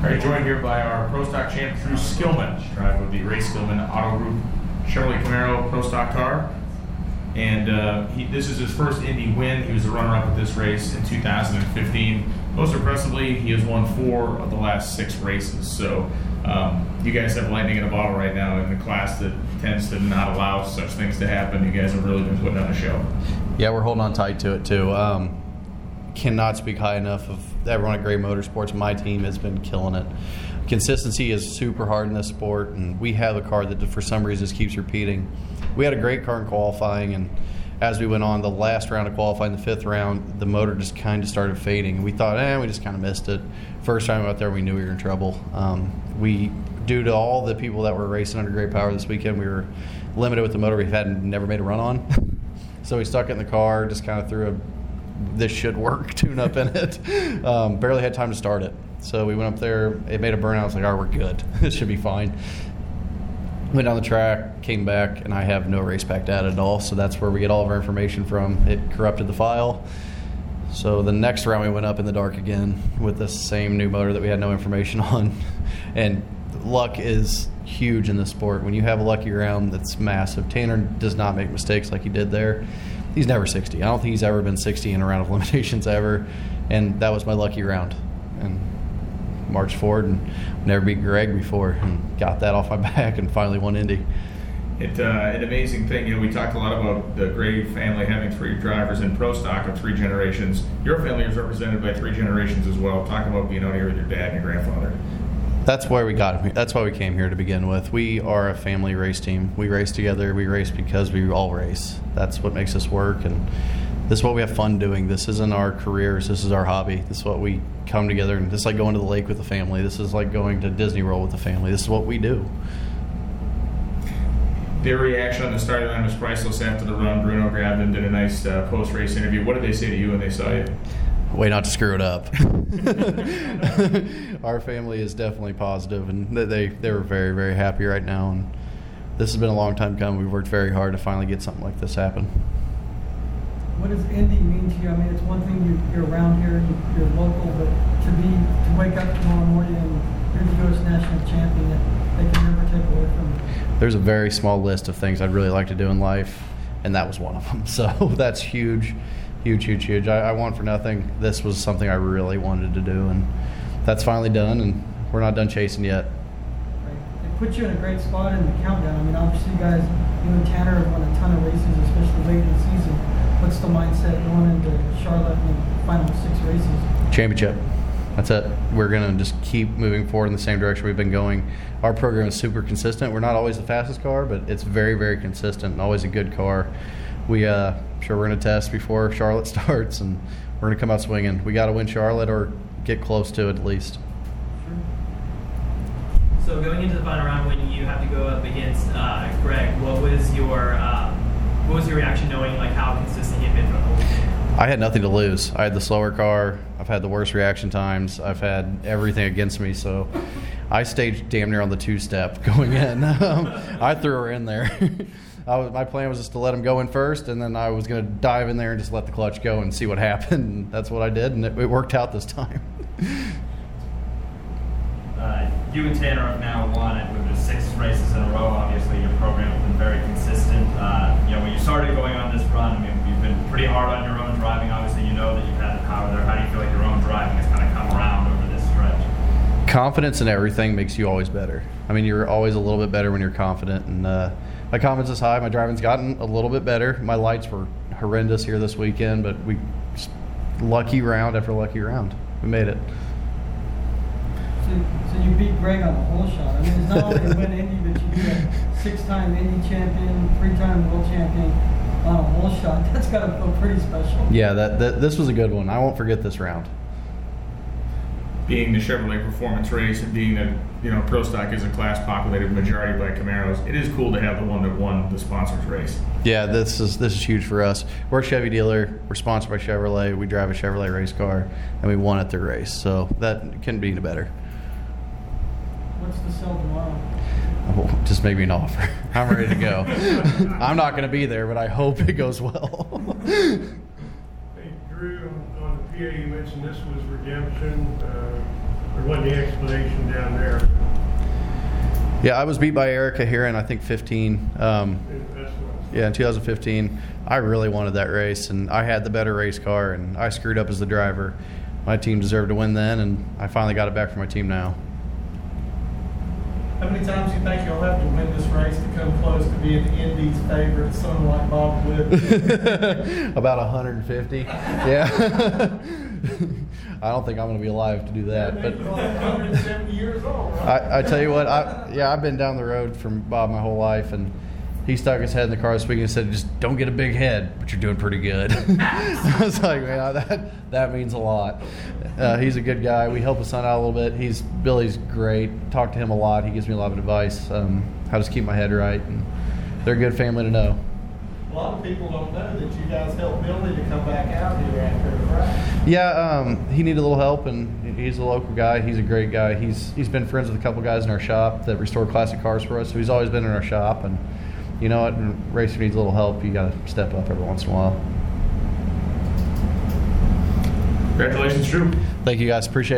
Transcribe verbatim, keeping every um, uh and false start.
All right, joined here by our Pro Stock champ, Drew Skillman, drive of the Ray Skillman Auto Group Chevrolet Camaro Pro Stock car. And uh, he, this is his first Indy win. He was the runner-up at this race in two thousand fifteen. Most impressively, he has won four of the last six races. So um, you guys have lightning in a bottle right now in the class that tends to not allow such things to happen. You guys have really been putting on a show. Yeah, we're holding on tight to it too. Um, cannot speak high enough of everyone at Gray Motorsports. My team has been killing it. Consistency is super hard in this sport, and we have a car that for some reason just keeps repeating. We had a great car in qualifying, and as we went on the last round of qualifying, the fifth round, the motor just kind of started fading. And we thought, eh, we just kind of missed it. First time out there, we knew we were in trouble. Um, we, due to all the people that were racing under great power this weekend, we were limited with the motor we had never made a run on. So we stuck it in the car, just kind of threw a this should work tune-up in it. Um, barely had time to start it. So we went up there, it made a burnout. I was like, all right, we're good. This should be fine. Went down the track, came back, and I have no race pack data at all. So that's where we get all of our information from. It corrupted the file. So the next round we went up in the dark again with the same new motor that we had no information on. And luck is huge in this sport. When you have a lucky round, that's massive. Tanner does not make mistakes like he did there. He's never sixty. I don't think he's ever been sixty in a round of eliminations ever. And that was my lucky round. And marched forward and never beat Greg before and got that off my back and finally won Indy. It, uh, an amazing thing. You know, we talked a lot about the Gray family having three drivers in Pro Stock of three generations. Your family is represented by three generations as well. Talk about being out here with your dad and your grandfather. That's where we got it. That's why we came here to begin with. We are a family race team. We race together. We race because we all race. That's what makes us work, and this is what we have fun doing. This isn't our careers. This is our hobby. This is what we come together, and this is like going to the lake with the family. This is like going to Disney World with the family. This is what we do. Their reaction on the starting line was priceless after the run. Bruno grabbed him, did a nice uh, post-race interview. What did they say to you when they saw you? Way not to screw it up. Our family is definitely positive, and they they were very, very happy right now. And this has been a long time coming. We've worked very hard to finally get something like this happen. What does Indy mean to you? I mean, it's one thing you, you're around here, you, you're local, but to be to wake up tomorrow morning and you're the U S national champion, that they can never take away from you. There's a very small list of things I'd really like to do in life, and that was one of them. So that's huge. Huge, huge, huge. I, I want for nothing. This was something I really wanted to do, and that's finally done, and we're not done chasing yet. Right. It put you in a great spot in the countdown. I mean, obviously, you guys, you and Tanner have won a ton of races, especially late in the season. What's the mindset going into Charlotte and the final six races? Championship. That's it. We're going to just keep moving forward in the same direction we've been going. Our program is super consistent. We're not always the fastest car, but it's very, very consistent and always a good car. We, uh, sure we're going to test before Charlotte starts, and we're going to come out swinging. We got to win Charlotte or get close to it at least. So going into the final round, when you have to go up against uh, Greg, what was your uh, what was your reaction knowing like how consistent he had been for the whole weekend? I had nothing to lose. I had the slower car. I've had the worst reaction times. I've had everything against me, so I stayed damn near on the two-step going in. I threw her in there. I was, my plan was just to let him go in first, and then I was going to dive in there and just let the clutch go and see what happened. And that's what I did, and it, it worked out this time. uh, you and Tanner have now won it with the six races in a row. Obviously, your program has been very consistent. Uh, you know, when you started going on this run, I mean, you've been pretty hard on your own driving. Obviously, you know that you've had the power there. How do you feel like your own driving has kind of come around over this stretch? Confidence in everything makes you always better. I mean, you're always a little bit better when you're confident, and uh, my confidence is high. My driving's gotten a little bit better. My lights were horrendous here this weekend, but we lucky round after lucky round. We made it. So, so you beat Greg on a hole shot. I mean, it's not only a win Indy, but you beat a six-time Indy champion, three-time world champion on a hole shot. That's got to feel pretty special. Yeah, that, that this was a good one. I won't forget this round. Being the Chevrolet Performance race and being that, you know, Pro Stock is a class populated majority by Camaros, it is cool to have the one that won the sponsors race. Yeah, this is this is huge for us. We're a Chevy dealer. We're sponsored by Chevrolet. We drive a Chevrolet race car, and we won at their race. So that couldn't be any better. What's the sell tomorrow? Oh, just make me an offer. I'm ready to go. I'm not going to be there, but I hope it goes well. Hey, Drew, on, on the P A, you mentioned this was redemption. Uh, Or what the explanation down there? Yeah, I was beat by Erica here in I think fifteen. Um, That's what- yeah, in two thousand fifteen. I really wanted that race, and I had the better race car, and I screwed up as the driver. My team deserved to win then, and I finally got it back for my team now. How many times do you think you'll have to win this race to come close to being Indy's favorite, son like Bob Wood? About one hundred fifty. Yeah. I don't think I'm going to be alive to do that. But one hundred seventy years old, right? I, I tell you what, I, yeah, I've been down the road from Bob my whole life, and he stuck his head in the car this week and said, "Just don't get a big head, but you're doing pretty good." I was like, man, that that means a lot. Uh, he's a good guy. We help his son out a little bit. He's Billy's great. Talk to him a lot. He gives me a lot of advice um, how to just keep my head right. And they're a good family to know. A lot of people don't know that you guys helped Billy to come back out here after the crash. Yeah, um, he needed a little help, and he's a local guy. He's a great guy. He's he's been friends with a couple guys in our shop that restore classic cars for us, so he's always been in our shop. And you know what? When a racer needs a little help, you got to step up every once in a while. Congratulations, Drew. Thank you, guys. Appreciate it.